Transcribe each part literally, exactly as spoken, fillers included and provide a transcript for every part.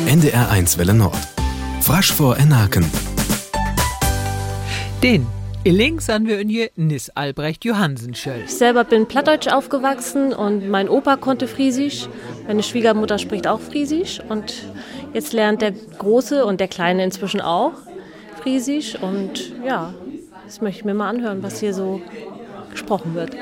N D R eins Welle Nord. Frasch vor Enaken. Den Links an wir hier Nis Albrecht Johansen schöll. Ich selber bin plattdeutsch aufgewachsen und mein Opa konnte Friesisch. Meine Schwiegermutter spricht auch Friesisch und jetzt lernt der Große und der Kleine inzwischen auch Friesisch und ja, das möchte ich mir mal anhören, was hier so gesprochen wird.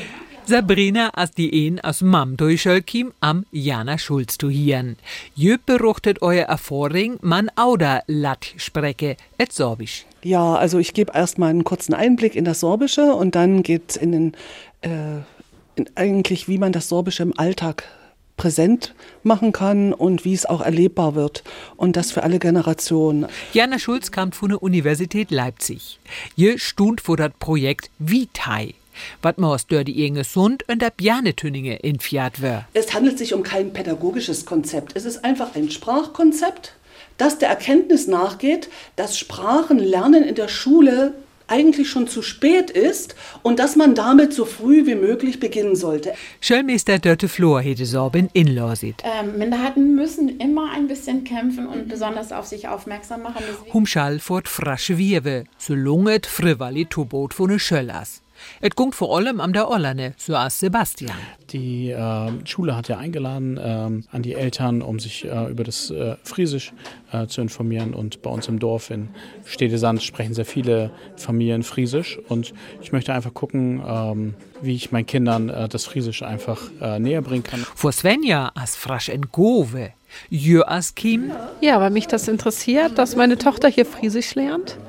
Sabrina as die een aus Mamdoi-Schölkim am Jana Schulz zu hieren. Jö beruchtet euer Erfahrung man auda lat spreche et Sorbisch. Ja, also ich gebe erstmal einen kurzen Einblick in das Sorbische und dann geht in den äh, in eigentlich, wie man das Sorbische im Alltag präsent machen kann und wie es auch erlebbar wird. Und das für alle Generationen. Jana Schulz kam von der Universität Leipzig. Jö stund vor das Projekt Vitai. Was man aus der die Gesund und der Bjanetüninge in Fiat wär. Es handelt sich um kein pädagogisches Konzept. Es ist einfach ein Sprachkonzept, das der Erkenntnis nachgeht, dass Sprachenlernen in der Schule eigentlich schon zu spät ist und dass man damit so früh wie möglich beginnen sollte. Schulmeister Dörte Flor hätte Sorben inlosit. Ähm, Minderheiten müssen immer ein bisschen kämpfen und besonders auf sich aufmerksam machen. Humschall fort frasche Wiewe, so lunget frivali tubot von ne Schöllers. Et gungt vor allem am der Ollerne, so as Sebastian. Die äh, Schule hat ja eingeladen äh, an die Eltern, um sich äh, über das äh, Friesisch äh, zu informieren. Und bei uns im Dorf in Stedesand sprechen sehr viele Familien Friesisch. Und ich möchte einfach gucken, ähm, wie ich meinen Kindern äh, das Friesisch einfach äh, näher bringen kann. Vor Svenja as frasch en Gove, jö as Kim. Ja, weil mich das interessiert, dass meine Tochter hier Friesisch lernt.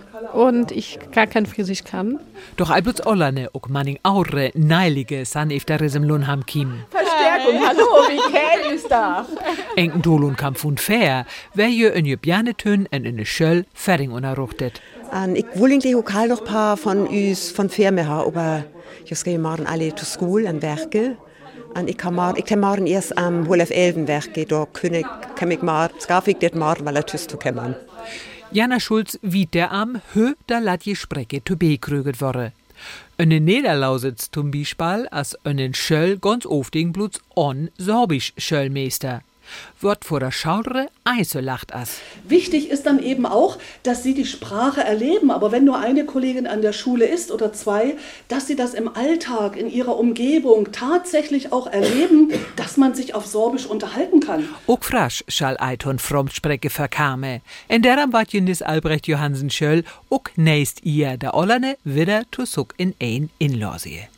Und ich gar kein Friesisch kann. Doch albutz Ollerne, ok manning aure, neilige, san efter im Lunham Kim. Verstärkung, hallo, wie käl ist da? Enken Dolun kam von fair, wer je in je Bjanetön en in ne Schöll fertig unerruchtet. En ik wil eigenlijk ook al nog een paar van us van firmen ha, aber je schrijven morgen alle to school en werken. En ik kan morgen, ik kan morgen eerst am half elfen werken, daar kan ik, kan ik maar, schaf ik dit morgen, weil er tust te kommen. Jana Schulz wiet der am hö da lat je Sprecke to bekrüget worre. Önnen Niederlausitz zum Beispiel as önnen Schöll ganz ofting bluts on Sorbisch Schöllmeister. Wort vor der Schaudre Eise lacht as. Wichtig ist dann eben auch, dass sie die Sprache erleben, aber wenn nur eine Kollegin an der Schule ist oder zwei, dass sie das im Alltag, in ihrer Umgebung tatsächlich auch erleben, dass man sich auf Sorbisch unterhalten kann. Ook frasch schall Eiton Fromsprecke verkame. En deram wat Nis Albrecht Johansen schöll, ook nächst ihr der Ollerne wieder to suck in ein Inlorsie.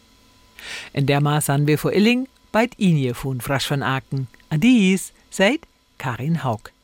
In der Maß an wir vor Illing, bald Inje von Frasch von Aken. Adies, seid Karin Haug.